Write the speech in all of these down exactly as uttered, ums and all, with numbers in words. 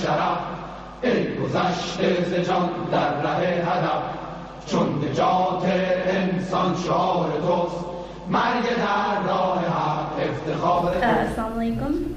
شرف ای گذشته ز جان در ره هدف چون نجات انسان شعار توست مرگ در راه حق افتخار Assalamu alaikum.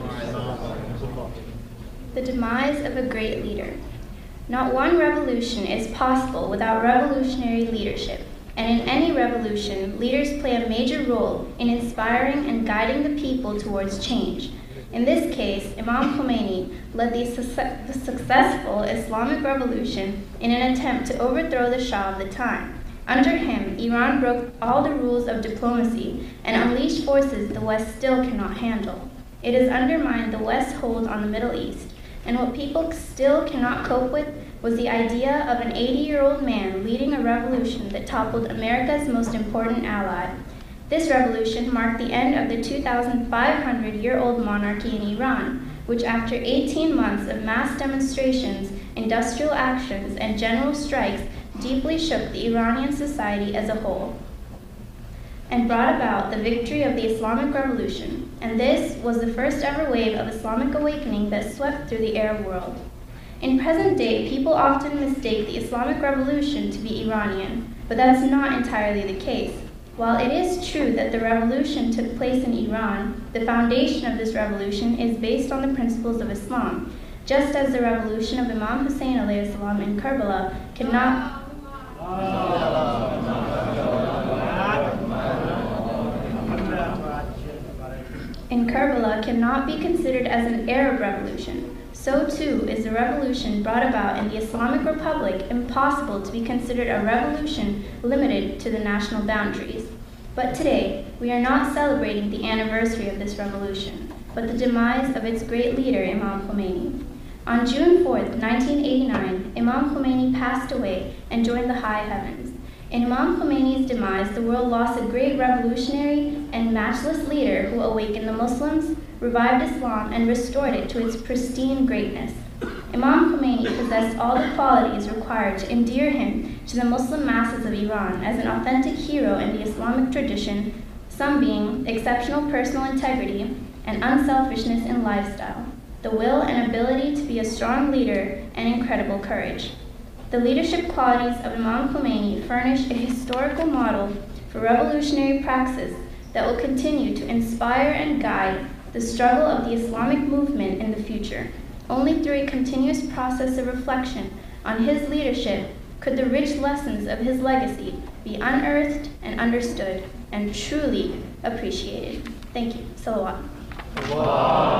The demise of a great leader. Not one revolution is possible without revolutionary leadership. And in any revolution, leaders play a major role in inspiring and guiding the people towards change. In this case, Imam Khomeini led the, su- the successful Islamic revolution in an attempt to overthrow the Shah of the time. Under him, Iran broke all the rules of diplomacy and unleashed forces the West still cannot handle. It has undermined the West's hold on the Middle East, and what people still cannot cope with was the idea of an eighty-year-old man leading a revolution that toppled America's most important ally. This revolution marked the end of the two thousand five hundred year old monarchy in Iran, which after eighteen months of mass demonstrations, industrial actions, and general strikes deeply shook the Iranian society as a whole, and brought about the victory of the Islamic Revolution. And this was the first ever wave of Islamic awakening that swept through the Arab world. In present day, people often mistake the Islamic Revolution to be Iranian, but that's not entirely the case. While it is true that the revolution took place in Iran, the foundation of this revolution is based on the principles of Islam, just as the revolution of Imam Hussein alayhi salam in Karbala cannot in Karbala cannot be considered as an Arab revolution. So too is the revolution brought about in the Islamic Republic impossible to be considered a revolution limited to the national boundaries. But today, we are not celebrating the anniversary of this revolution, but the demise of its great leader, Imam Khomeini. On June fourth, nineteen eighty-nine, Imam Khomeini passed away and joined the high heavens. In Imam Khomeini's demise, the world lost a great revolutionary and matchless leader who awakened the Muslims, revived Islam, and restored it to its pristine greatness. Imam Khomeini possessed all the qualities required to endear him to the Muslim masses of Iran as an authentic hero in the Islamic tradition, some being exceptional personal integrity and unselfishness in lifestyle, the will and ability to be a strong leader, and incredible courage. The leadership qualities of Imam Khomeini furnish a historical model for revolutionary praxis that will continue to inspire and guide the struggle of the Islamic movement in the future. Only through a continuous process of reflection on his leadership could the rich lessons of his legacy be unearthed and understood and truly appreciated. Thank you. Salawat. Wow.